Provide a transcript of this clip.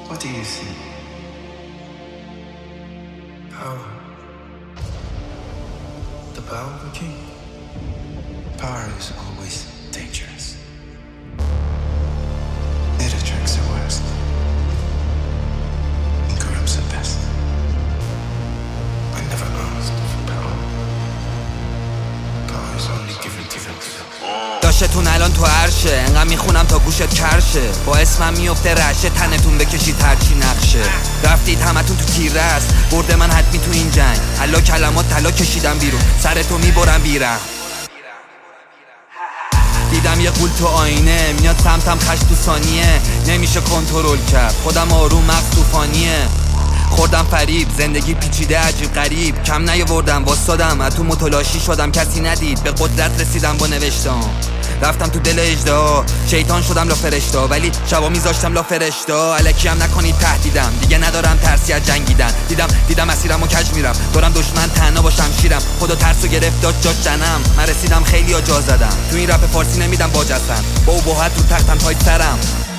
What do you see? Power. The power of a king. Power is always dangerous. It attracts the worst and corrupts the best. I never asked for power. Power is only given to them. داشتتون الان تو عرشه، انقدر میخونم تا گوشت کرشه، با اسمم میفته رشه، تنتون بکشید هرچی نقشه. رفتید همتون تو تیره است، برده من حتمی تو این جنگ. الا کلمات طلا کشیدم بیرون، سرتو میبرم بیرم. دیدم یه قول تو آینه، میاد سمتم خش تو ثانیه، نمیشه کنترل کرد، خودم آروم مغز طوفانیه. خوردم فریب، زندگی پیچیده عجیب غریب، کم نیاوردم واسادم، از تو متلاشی شدم کسی ندید، به قدرت رسیدم با نوشتم. رفتم تو دل اژدها، شیطان شدم لا فرشته، ولی شبا میذاشتم لا فرشته. الکی هم نکنید تهدیدم، دیگه ندارم ترسی از جنگیدن. دیدم مسیرم و کج میرم، دارم دشمن تنها با شمشیرم. خدا ترسو گرفت داد جاش جنم، من رسیدم خیلی ها جا زدم. تو این رپ فارسی نمیدم با جسم، با ابهت رو تختم تایت سرم.